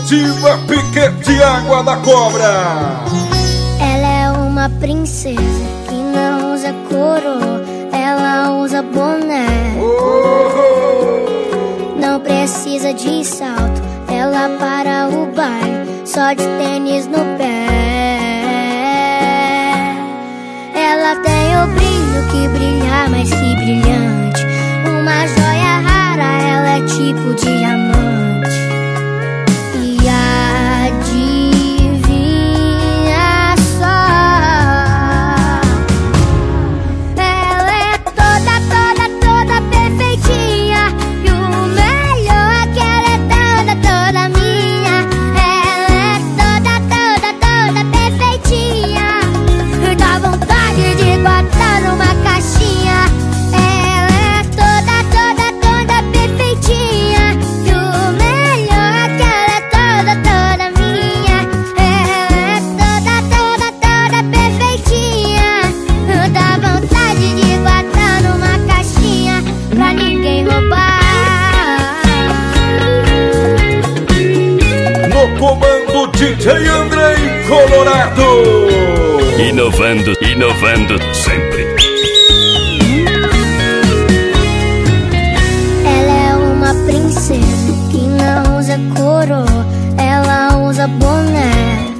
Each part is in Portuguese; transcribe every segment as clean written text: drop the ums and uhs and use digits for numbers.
comitiva Piquete Água da Cobra. Ela é uma princesa que não usa coroa, ela usa boné. Não precisa de salto, ela para o baile só de tênis no pé. Ela tem o brilho que brilha mais que brilhante, uma joia rara, ela é tipo diamante. E adivinha só, ela é toda perfeitinha, e o melhor é que ela é toda minha. Ela é toda perfeitinha, dá vontade de botar numa caixinha. Ela é toda perfeitinha, e o melhor é que ela é toda minha. Ela é toda perfeitinha, dá vontade de botar numa caixinha pra ninguém roubar. No comando DJ Andrei Colorado. Inovando sempre. Ela é uma princesa que não usa coroa, ela usa boné.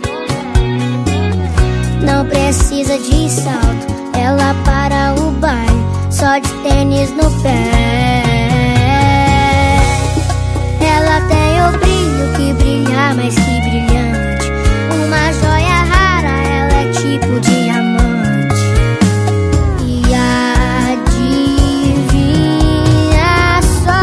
Não precisa de salto, ela para o baile só de tênis no pé. Ela tem o brilho que brilha mais que brilhante, uma joia rara, ela é tipo diamante. E adivinha só,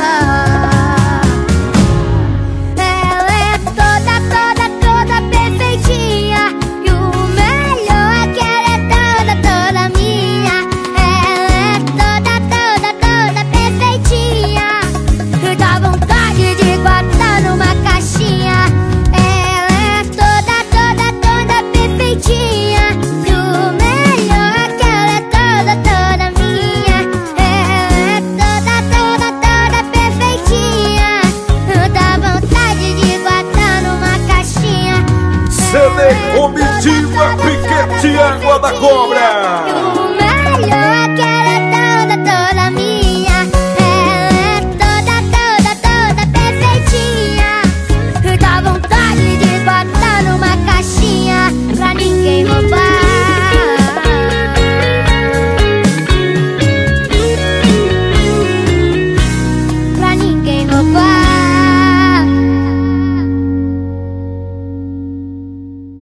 ela é toda perfeitinha, e o melhor é que ela é toda minha. Ela é toda perfeitinha, dá vontade de botar numa caixinha. Ela é toda perfeitinha, e o melhor é que ela é toda minha. Ela é toda perfeitinha, dá vontade de botar numa caixinha. CD Comitiva Piquete Água da Cobra.